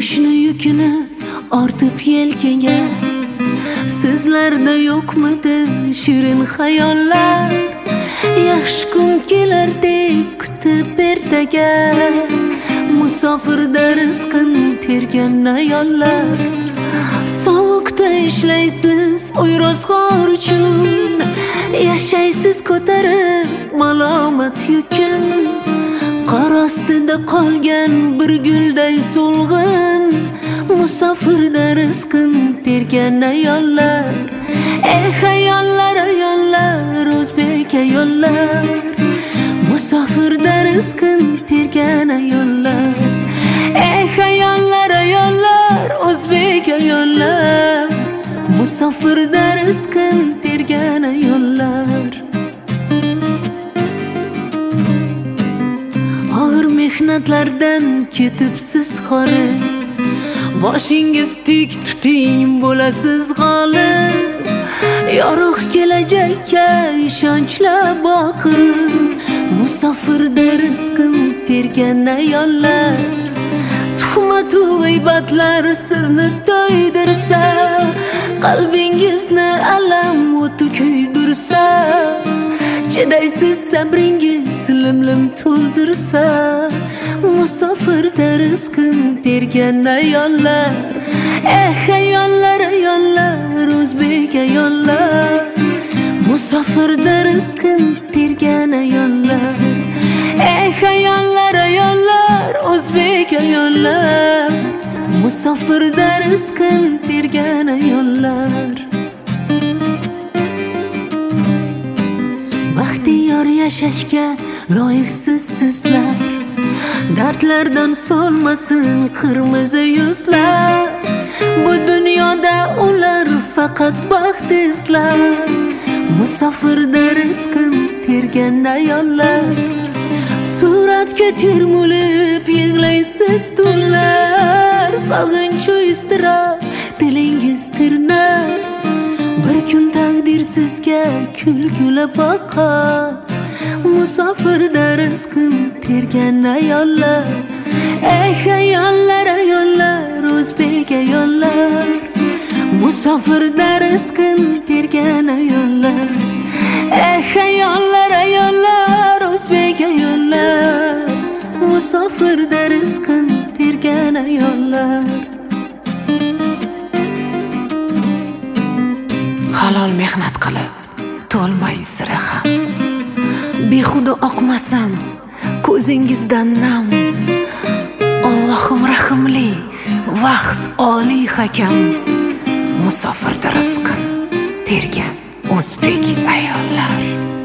Yumushni yukini ortib yelkaga, sizlarda yo'qmidi shirin xayollar? Yaxshi kun kelar deb kutib ertaga, musofirda rizqin tergan ayollar. Sovuqda ishlaysiz o'yrozg'or uchun, yashaysiz ko'tarib malomat yukin. Qor ostida qolgan bir gulday so'lg'in, musofirda rizqin tergan ayollar. Ayollar, ayollar, o'zbek ayollar, musofirda rizqin tergan ayollar. Ayollar, ayollar, o'zbek ayollar, musofirda rizqin tergan ayollar. Og'ir mehnatlardan ketibsiz xori, boshingiz tik tuting, bo'lasiz g'olib. Yorug' kelajakka ishonchla boqib, musofirda rizqin tergan ayollar. Tuhmat u g'iybatlar sizni to'ydirsa, qalbingizni alam o'ti kuydirsa, chidaysiz sabringiz lim-lim to'ldirsa, musofirda rizqin tergan ayollar. Ayollar, ayollar, o'zbek ayollar, musofirda rizqin tergan ayollar. Ayollar, ayollar, o'zbek ayollar, musofirda rizqin tergan ayollar. Baxtiyor yashashga loyiqsiz sizlar, dardlardan solmasin qirmizi yuzlar. Bu dunyoda ular faqat baxt izlar, musofirda rizqin tergan ayollar. Suratga termulib yig'laysiz tunlar, sog'inch iztirob dilingiz tirnar. Bir kun taqdir sizga kulgula boqar, musofirda rizqin tergan ayollar. Ayollar, ayollar, o'zbek ayollar, musofirda rizqin tergan ayollar. Ayollar, ayollar, o'zbek ayollar, musofirda rizqin tergan ayollar. Halol mehnat qilib to'lmay sira ham, behuda oqmasin ko'zingizdan nam. Allohim rahimli, vaqt oliy hakam, musofirda rizqin tergan o'zbek ayollar.